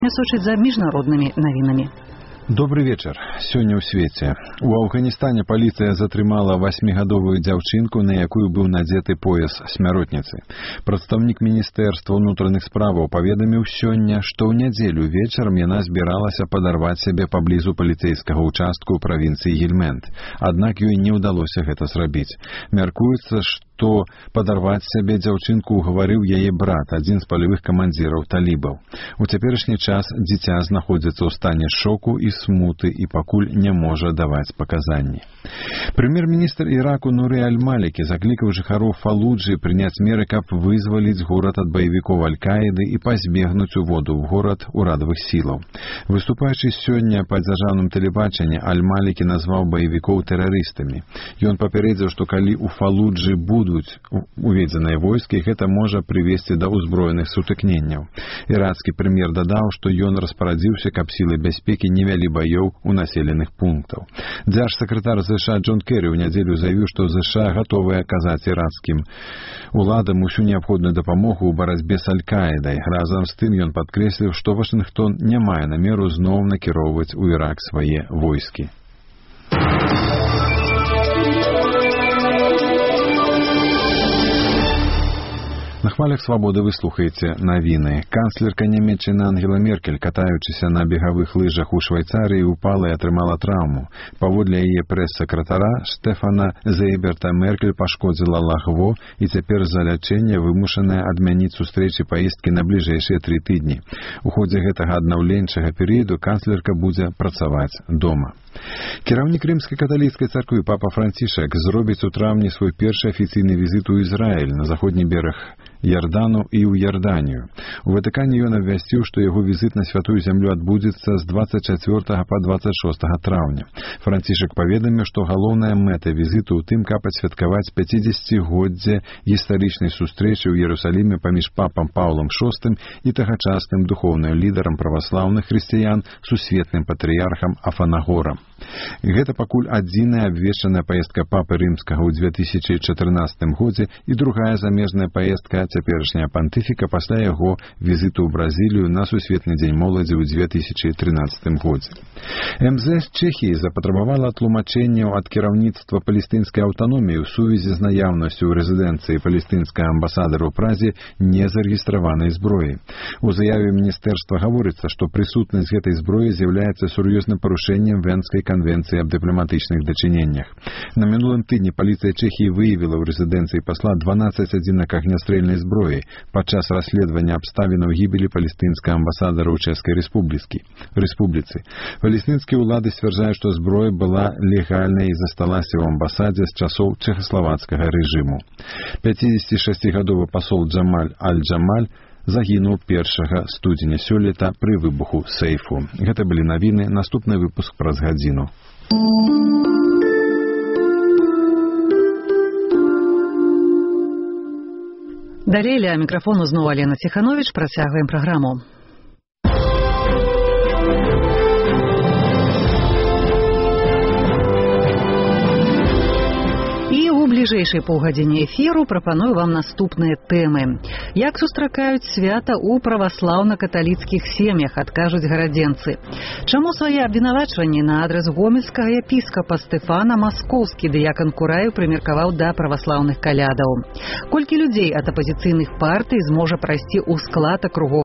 сочыць за міжнароднымі навінамі. Добрый вечер. Сёння ў свеце. У Афганістане паліцыя затрымала 8гадовую дзяўчынку, на якую быў надзеты пояс смяротніцы. Прадстаўнік Міністэрства ўнутраных справаў паведаміў сёння, што ў нядзелю вечарам яна збіралася падарваць сябе паблізу паліцэйскага ўчастку ў правінцыі Гельманд. Аднак ёй не ўдалося гэта зрабіць. Мяркуецца, што падарваць сябе дзяўчынку угаварыў яе брат, адзін з палявых камандзіраў талібаў. У цяперашні час дзіця знаходзіцца ў стане шоку і смуты і пакуль не можа даваць паказанні. Прэм'ер-міністр Іраку Нуры Аль-Малікі заклікаў жыхароў Фалуджы прыняць меры, каб вызваліць горад ад баевікоў Аль-Каіды і пазбегнуць уводу ў горад урадавых сілаў. Выступаючы сёння па дзяржаўным тэлебачанні, Аль-Малікі назваў баевікоў тэрарыстамі. Ён папярэдзіў, што калі ў Фалуджы будуць уведзеныя войскі, гэта можа прывесці да ўзброеных сутыкненняў. Ірацкі прэм'ер дадаў, што ён распарадзіўся, каб сілы бяспекі не вялі баёў у населеных пунктаў. Дзяржсакратар США Джон Керрі ў нядзелю заявіў, што США гатовыя аказаць іракскім уладам усю неабходную дапамогу ў барацьбе з Аль-Каідай. Разам з тым ён падкрэсліў, што Вашынгтон не мае намеру зноў накіроўваць у Ірак свае войскі. На хвалях свабоды вы слухаеце навіны. Канцлерка Нямецчыны Ангела Меркель, катаючыся на бегавых лыжах у Швайцарыі, упала і атрымала траўму. Паводле яе прэс-сакратара Штефана Зейберта, Меркель пашкодзіла лагво і цяпер з-за лячэння вымушаная адмяніць сустрэчы паездкі на бліжэйшыя 3 тыдні. У ходзе гэтага аднаўленчага перыяду канцлерка будзе працаваць дома. Кіраўнік рымскай каталіцкай царквы папа Францішак зробіць у траўні свой першы афіцыйны візіт у Ізраіль, на заходні бераг Ярдану і ў Ярданію. У Ватыкане ён абвясціў, што яго візіт на святую зямлю адбудзецца з 24 па 26 траўня. Францішак паведаміў, што галоўная мэта візіту ў тым, каб адсвяткаваць 50-годдзе гістарычнай сустрэчы ў Іерусаліме паміж папам Паўлам VI і тагачасным духоўным лідарам праваслаўных хрысціян, сусветным патрыярхам Афанагорам. Гэта пакуль адзіная абвешчаная паездка папы рымскага ў 2014 годзе і другая замежная паездка цяперашняя пантыфіка пасля яго візіту ў Бразілію на сусветны дзень моладзі ў 2013 годзе. МЗС Чэхіі запатрабавала тлумачэнняў ад кіраўніцтва палестынскай аўтаноміі ў сувязі з наяўнасцю ў рэзідэнцыі палестынскага амбасадара ў Празе незарэгістраванай зброі. У заяве міністэрства гаворыцца, што прысутнасць гэтай зброі з'яўляецца сур'ёзным парушэннем Венскай канвенцыі аб дыпламатычных дачыненнях. На мінулым тыдні паліцыя Чэхіі выявіла ў рэзідэнцыі пасла 12 адзінак агнястрэльнай зброі падчас расследавання абставінаў гібелі палестынскага амбасадара ў Чэшскай рэспубліцы. Палестынскія ўлады сцвярджаюць, што зброя была легальнай і засталася ў амбасадзе з часоў чэхаславацкага рэжыму. 56гадовы пасол Джамаль Аль-Джамаль загінуў 1 студзеня сёлета пры выбуху сейфу. Гэта былі навіны, наступны выпуск праз гадзіну. Далей ля мікрафону зноў Алена Ціхановіч, працягваем праграму. Бліжэйшай паўгадзіне эфіру прапаную вам наступныя тэмы. Як сустракаюць свята ў праваслаўна-каталіцкіх сем'ях, адкажуць гарадзенцы. Чаму свае абвінавачванні на адрас гомельскага епіскапа Стэфана маскоўскі дыякан Кураеў прымеркаваў да праваслаўных калядаў? Колькі людзей ад апазіцыйных партый зможа прайсці ў склад акругоў